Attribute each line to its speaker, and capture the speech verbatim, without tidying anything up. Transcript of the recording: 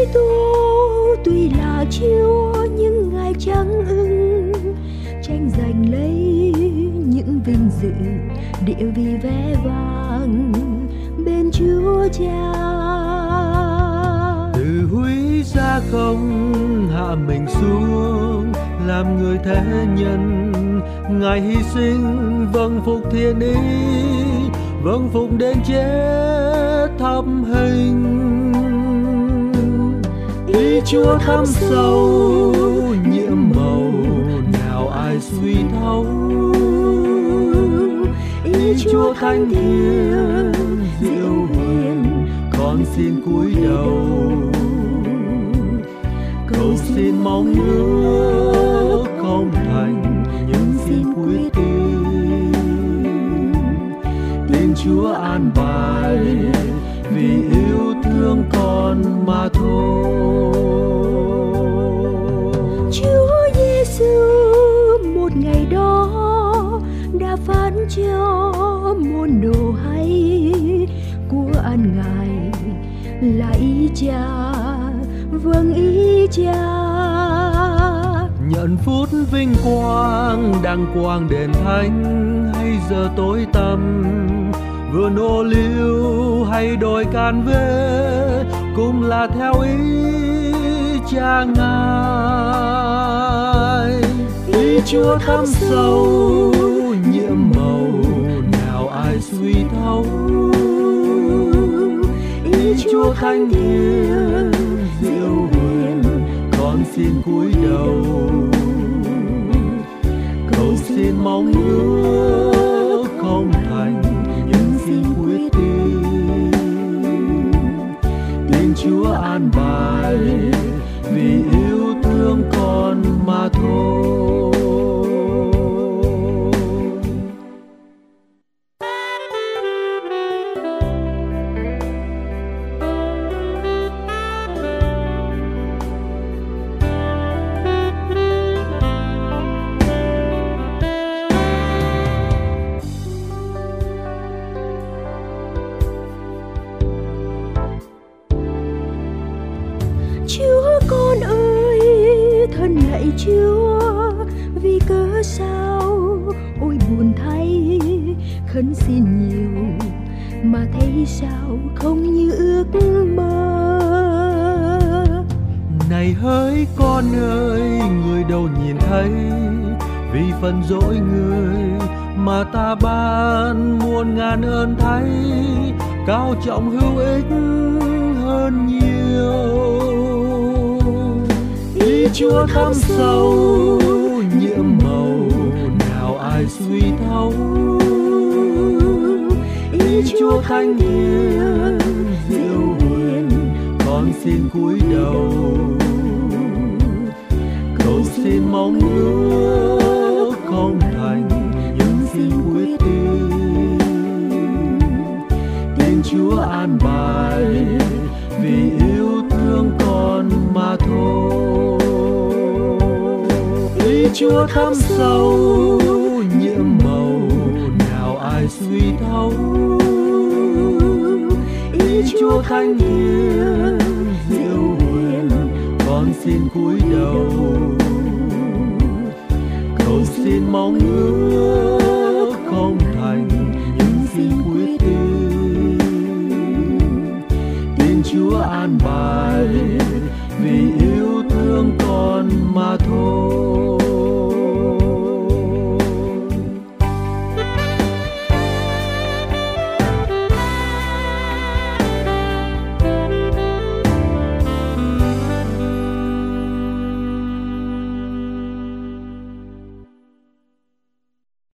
Speaker 1: Kitô tuy là Chúa nhưng Ngài chẳng ưng tranh giành lấy những vinh dự địa vị vẻ vang bên Chúa Cha.
Speaker 2: Từ húy xa không hạ mình xuống làm người thế nhân, Ngài hy sinh vâng phục thiên ý, vâng phục đến chết thập hình. Ý Chúa thâm sâu nhiệm màu, nào ai suy thấu. Ý Chúa thánh thiêng diệu hiền, con xin cúi đầu cầu xin mong ước không thành, nhưng xin quyết tin tin Chúa an bài vì yêu thương con mà thôi.
Speaker 1: Chúa Giêsu một ngày đó đã phán cho môn đồ hay của ăn Ngài là ý Cha, vâng ý Cha.
Speaker 2: Nhận phút vinh quang đăng quang đền thánh, hay giờ tối tăm vườn ô liu hay đồi can vế, cũng là theo ý Cha Ngài. Ý Chúa thâm sâu nhiệm màu, nào ai suy thấu. Ý Chúa thánh thiêng diệu hiền, con xin cúi đầu cầu xin mong ước không thành, nhưng xin quyết tin tin Chúa an bài vì yêu thương con mà thôi.
Speaker 1: Chúa con ơi, thân lạy Chúa, vì cớ sao ôi buồn thay, khấn xin nhiều mà thấy sao không như ước mơ.
Speaker 2: Này hỡi con ơi, người đâu nhìn thấy, vì phần dỗi người mà ta ban muôn ngàn ơn thay, cao trọng hữu ích hơn nhiều. Ý Chúa thâm sâu nhiệm màu, nào ai suy thấu. Ý Chúa thánh thiêng diệu hiền, con xin cúi đầu cầu xin mong ước không thành, nhưng xin quyết tin tin Chúa an bài vì yêu thương con mà thôi. Ý Chúa thâm sâu nhiệm màu, nào ai suy thấu. Ý Chúa thánh thiêng diệu hiền, con xin cúi đầu cầu xin mong ước không thành, nhưng xin quyết tin tin Chúa an bài vì yêu thương con mà thôi.